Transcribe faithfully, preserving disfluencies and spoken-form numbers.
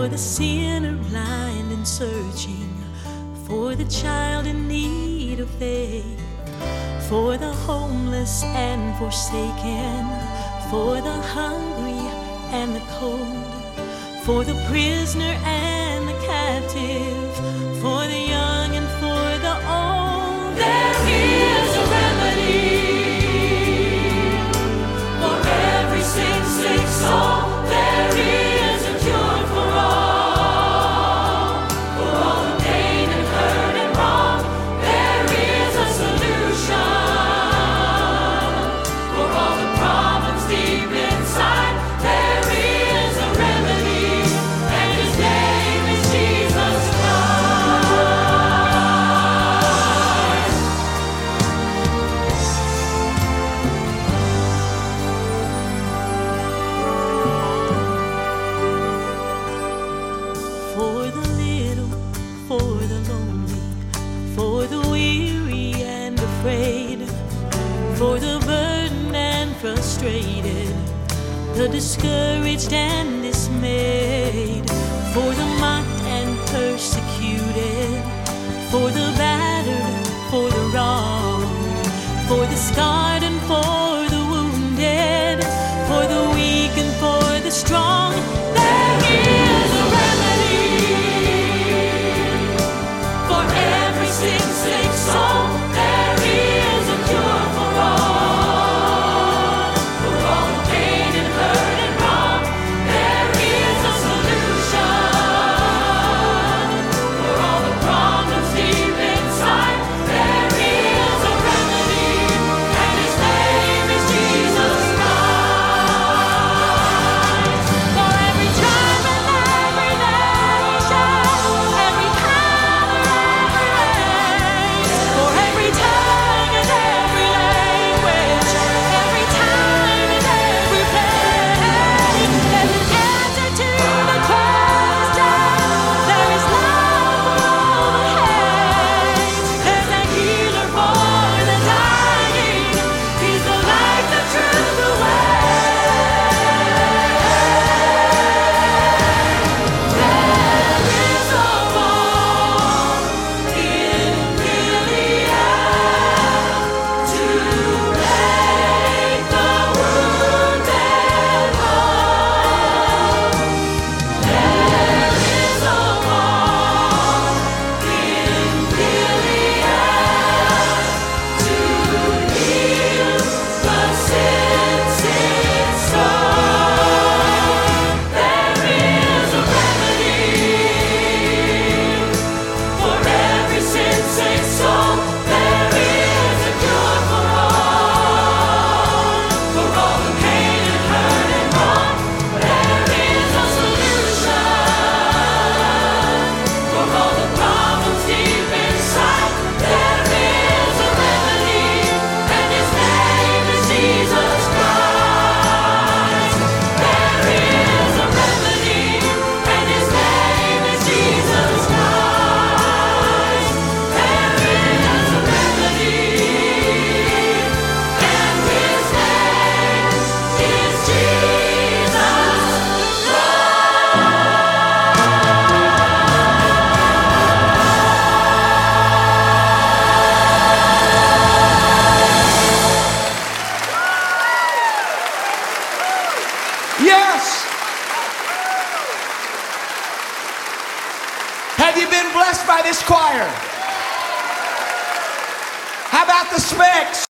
for the sinner blind and searching, for the child in need of faith, for the homeless and forsaken, for the hungry and the cold, for the prisoner and the captive, for the young and for the old. There is a remedy for every sin sick soul. There is a cure for all, for all the pain and hurt and wrong. There is a solution for all the problems deep inside. There is a remedy, and His name is Jesus Christ. For the little, for the lonely, for the weary and afraid, for the burdened and frustrated, the discouraged and dismayed, for the mocked and persecuted, for the battered, for the wrong, for the scarred and for the wounded, for the weak and for the strong. There is a remedy for every sin sick soul. There is a cure for all, for all the pain and hurt and wrong. There is a solution for all the problems deep inside. There is a remedy, and His name is Jesus Christ. For every tribe and every nation, every power, every race, for every tongue and every language, every time and every place, there's an answer to the question. There is love for all the hate. There's a healer for the dying. He's the light, the truth, the way. There is a balm in Gilead to make the wounded whole. There is a balm in Gilead to heal the sin-sick soul. There is a remedy for every sin-sick soul. There is a cure for all, for all the pain and hurt and wrong. There is a solution for all the problems deep inside. There is a remedy, and His name is Jesus Christ. There is a remedy, and His name is Jesus Christ. There is a remedy, and His name is Jesus Yes! Have you been blessed by this choir? How about the Specs?